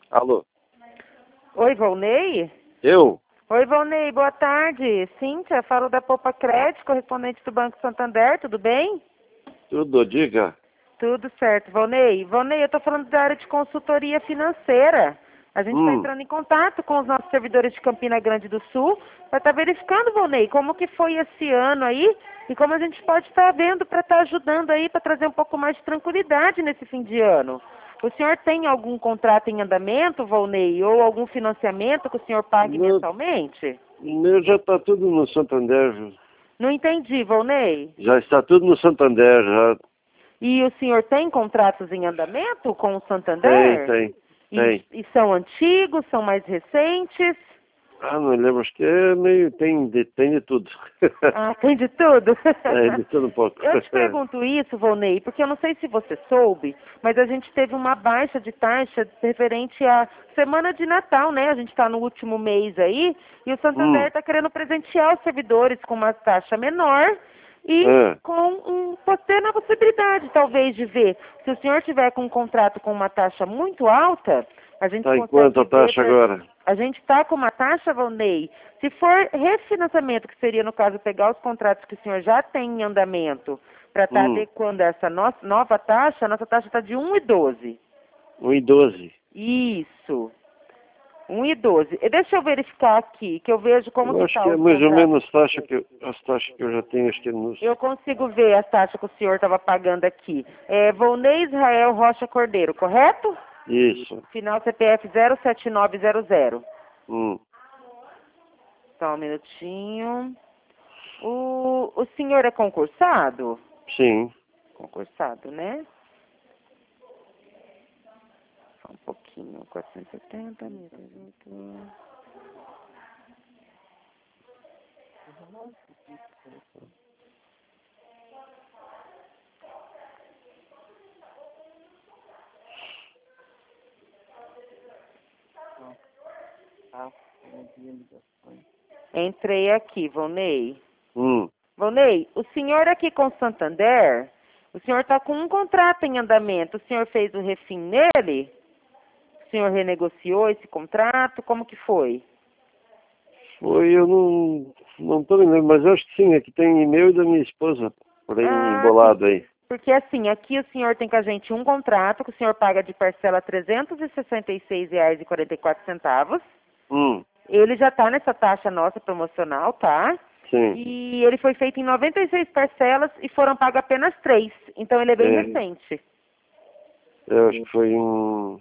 Alô? Oi, Volney? Eu? Oi, Volney, boa tarde. Cíntia, falo da Poupa Crédito, correspondente do Banco Santander, tudo bem? Tudo, diga. Tudo certo, Volney. Volney, eu estou falando da área de consultoria financeira. A gente está entrando em contato com os nossos servidores de Campina Grande do Sul para estar verificando, Volney, como que foi esse ano aí e como a gente pode estar vendo para estar ajudando aí para trazer um pouco mais de tranquilidade nesse fim de ano. O senhor tem algum contrato em andamento, Volney, ou algum financiamento que o senhor pague mensalmente? Meu já está tudo no Santander. Não entendi, Volney. Já está tudo no Santander, já. E o senhor tem contratos em andamento com o Santander? Tem. E são antigos, são mais recentes? Ah, não lembro, acho que é meio... Tem de tudo. Ah, tem de tudo? De tudo um pouco. Eu te pergunto isso, Volney, porque eu não sei se você soube, mas a gente teve uma baixa de taxa referente à semana de Natal, né? A gente está no último mês aí, e o Santander está querendo presentear os servidores com uma taxa menor e tendo a possibilidade, talvez, de ver. Se o senhor tiver com um contrato com uma taxa muito alta, a gente Está em quanto a taxa agora? A gente está com uma taxa, Volney, se for refinanciamento, que seria, no caso, pegar os contratos que o senhor já tem em andamento, para estar adequando essa nova taxa, a nossa taxa está de 1,12. 1,12. Isso. 1,12. E deixa eu verificar aqui, que eu vejo como que está. Eu acho que é mais ou menos as taxas que eu já tenho, acho que nos... Eu consigo ver as taxas que o senhor estava pagando aqui. É Volney Israel Rocha Cordeiro, correto? Isso. Final CPF 07900. Só um minutinho. O senhor é concursado? Sim. Concursado, né? Só um pouquinho. 470, 1.300. Entrei aqui, Volney. Volney, o senhor aqui com o Santander, o senhor está com um contrato em andamento. O senhor fez o refim nele? O senhor renegociou esse contrato? Como que foi? Foi, eu não estou lembrando, mas eu acho que sim, aqui tem e-mail da minha esposa, por aí embolado aí. Porque assim, aqui o senhor tem com a gente um contrato que o senhor paga de parcela R$ 366,44. Ele já está nessa taxa nossa promocional, tá? Sim. E ele foi feito em 96 parcelas e foram pagas apenas 3. Então ele é bem recente. Eu acho que foi um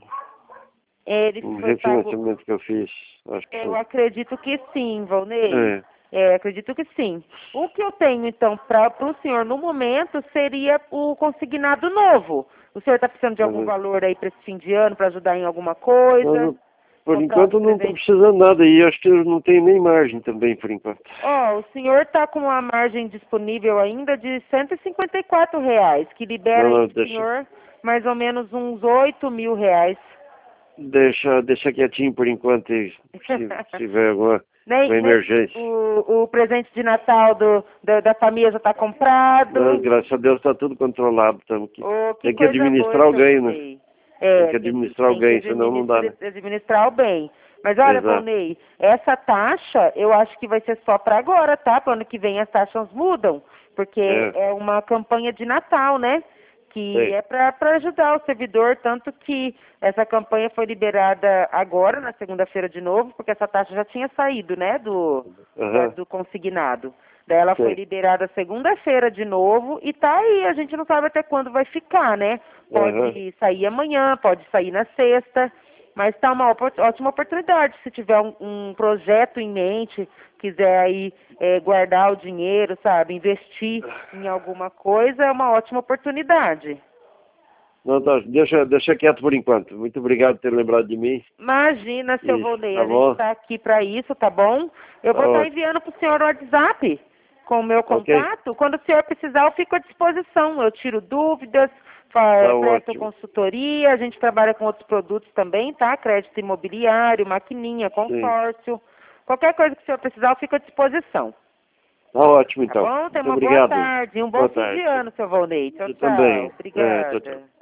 refinanciamento que eu fiz. Eu acredito que sim, Volney. Acredito que sim. O que eu tenho, então, para o senhor no momento seria o consignado novo. O senhor está precisando de algum valor aí para esse fim de ano, para ajudar em alguma coisa? Por enquanto eu não estou precisando nada e acho que eu não tenho nem margem também, por enquanto. O senhor está com uma margem disponível ainda de R$ 154, que libera o senhor mais ou menos uns R$ 8.000. Deixa quietinho por enquanto, se tiver alguma emergência. O presente de Natal da família já está comprado? Não, graças a Deus está tudo controlado. Tem que administrar o ganho, né? Tem que administrar o ganho, senão não dá, né? Administrar o bem. Mas olha, Volney, essa taxa eu acho que vai ser só para agora, tá? Para o ano que vem as taxas mudam, porque é uma campanha de Natal, né? Que é para ajudar o servidor, tanto que essa campanha foi liberada agora, na segunda-feira de novo, porque essa taxa já tinha saído, né, do consignado. Daí ela foi liberada segunda-feira de novo e tá aí, a gente não sabe até quando vai ficar, né? Pode sair amanhã, pode sair na sexta, mas tá uma ótima oportunidade. Se tiver um projeto em mente, quiser aí guardar o dinheiro, sabe, investir em alguma coisa, é uma ótima oportunidade. Não, tá, deixa quieto por enquanto. Muito obrigado por ter lembrado de mim. Imagina, seu Volney, a gente está aqui para isso, tá bom? Eu vou estar enviando para o senhor o WhatsApp com o meu contato. Quando o senhor precisar, eu fico à disposição. Eu tiro dúvidas, presto consultoria, a gente trabalha com outros produtos também, tá? Crédito imobiliário, maquininha, consórcio. Qualquer coisa que o senhor precisar, eu fico à disposição. Tá ótimo, então. Tá bom? Tenha uma boa tarde. Um bom fim de ano, seu Volney. Tchau, tchau. Também. Obrigada. Tchau.